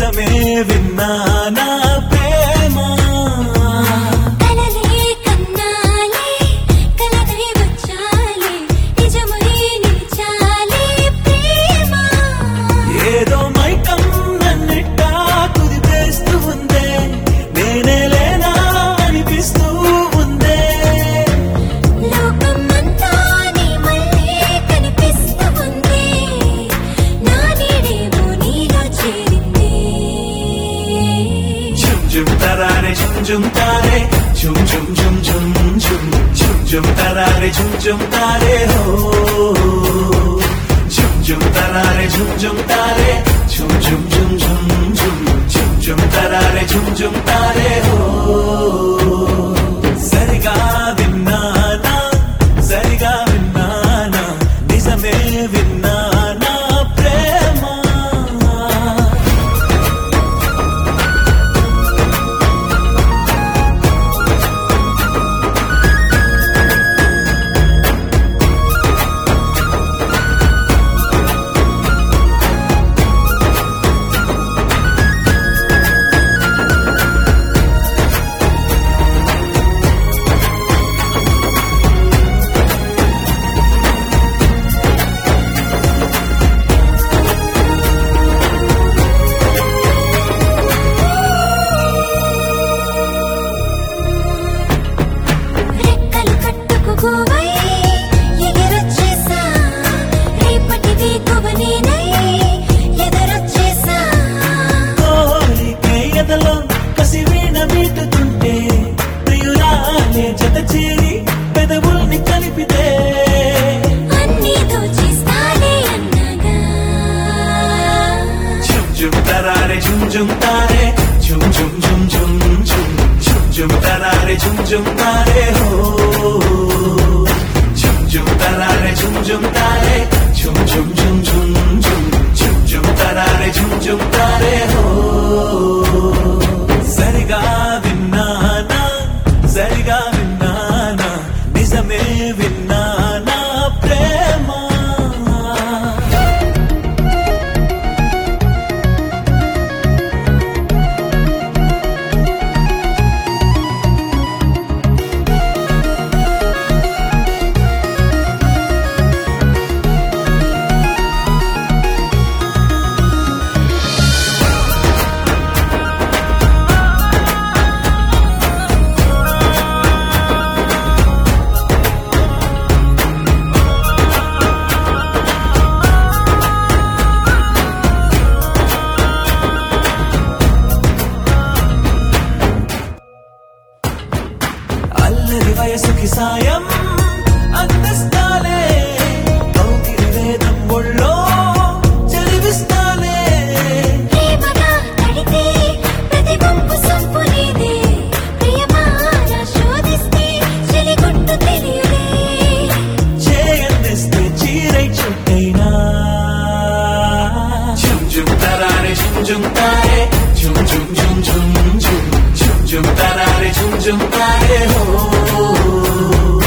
నిజమే విన్నానా ప్రేమ కలలే కన్నాలే కలదై వచ్చాలే నిజమై నిలిచాలే ప్రేమ ఏదో మైకం నన్నిట్టా కుదిపేస్తూ ఉందే నేనే లేనా అనిపిస్తూ ఉందే లోకం అంతా నీ మళ్ళీ కనిపిస్తూ ఉంది నా నీడేమో నీలో చేరింది ఝుమ్ ఝుమ్ తరారే ఝుమ్ ఝుమ్ తారే ఝుమ్ ఝుమ్ ఝుమ్ ఝుమ్ ఝుమ్ ఝుమ్ ఝుమ్ తరారే ఝుమ్ ఝుమ్ తారే హో ఝుమ్ ఝుమ్ తరారే ఝుమ్ ఝుమ్ తారే ఝుమ్ ఝుమ్ ఝుమ్ ఝుమ్ ఝుమ్ ఝుమ్ ఝుమ్ తరారే ఝుమ్ ఝుమ్ తారే హో సరిగా విన్నానా నిజమే విన్నానా ప్రేమ రెక్కలు కట్టుకుపోవై ఎగిరొచ్చేసా రేపటి వేకువ నేనై ఎదురొచ్చేసా కోరికే ఎదలో కసి వీణ మీటుతుంటే ప్రియురాలే జత చేరి పెదవుల్ని కలిపితే అన్నీ దోచేస్తాలే అన్నగా ఝుమ్ ఝుమ్ తరారే ఝుమ్ ఝుమ్ తారే ఝుమ్ ఝుమ్ ఝుమ్ ఝుమ్ ఝుమ్ ఝుమ్ ఝుమ్ తరారే ఝుమ్ ఝుమ్ తారే హో ఝుమ్ ఝుమ్ తరారే ఝుమ్ ఝుమ్ తారే ఝుమ్ ఝుమ్ ఝుమ్ ఝుమ్ ఝుమ్ ఝుమ్ ఝుమ్ తరారే ఝుమ్ ఝుమ్ తారే హో సరిగా విన్నానా నిజమే విన్నానా ప్రేమ అల్లరి వయసుకి సాయం అందిస్తాలే కౌగిలి వేదం ఒళ్ళో చదివిస్తాలే ప్రేమగా తడితే ప్రతి వంపు సొంపు నీదే ప్రియమాన శోధిస్తే చెలిగుట్టు తెలియదే చేయందిస్తే చీరై చుట్టైనా ఝుమ్ ఝుమ్ తరారే ఝుమ్ ఝుమ్ తారే ఝుమ్ ఝుమ్ ఝుమ్ ఝుమ్ ఝుమ్ ఝుమ్ ఝుమ్ తరారే ఝుమ్ ఝుమ్ తారే హో